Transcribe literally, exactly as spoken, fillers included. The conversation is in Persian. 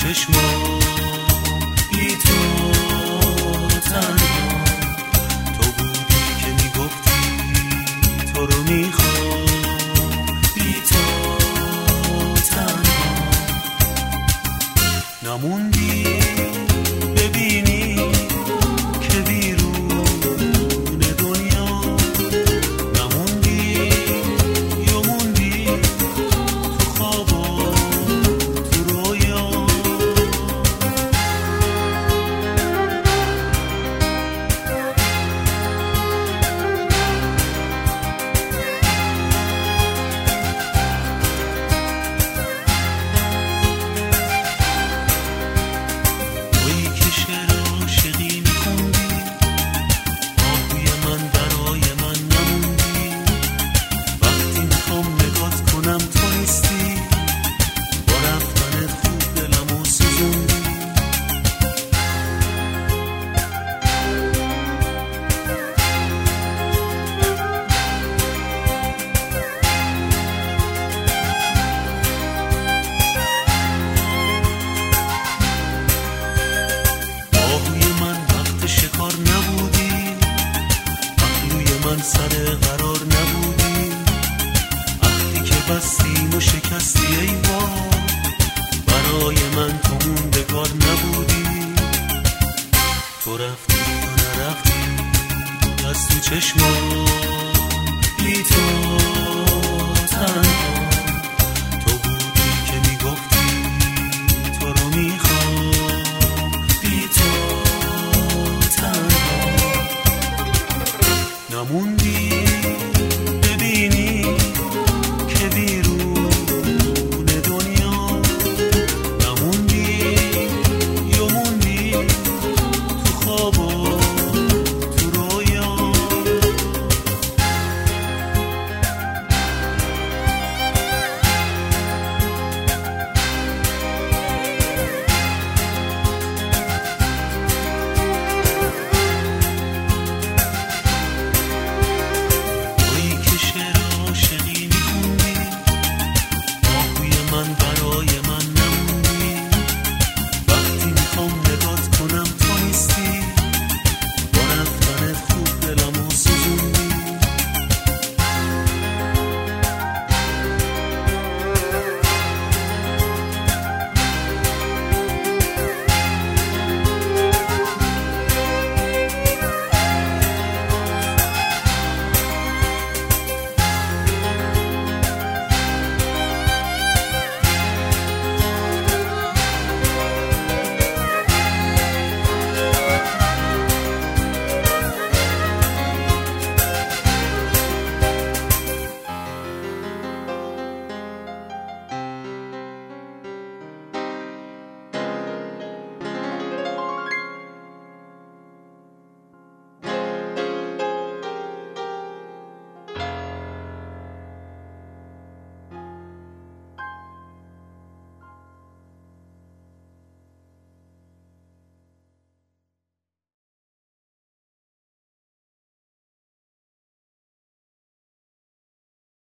چشما بی تو تنها، تو بودی که میگفتی تو رو میخوام بی تو تنها، نموندی ببینی که بیرون دنیا نموندی یا موندی تو خوابا تو رویا. سر قرار نبودی وقتی که بستیم و شکستی ایوان، برای من تو موندگار نبودی، تو رفتی و نرفتی از تو چشمان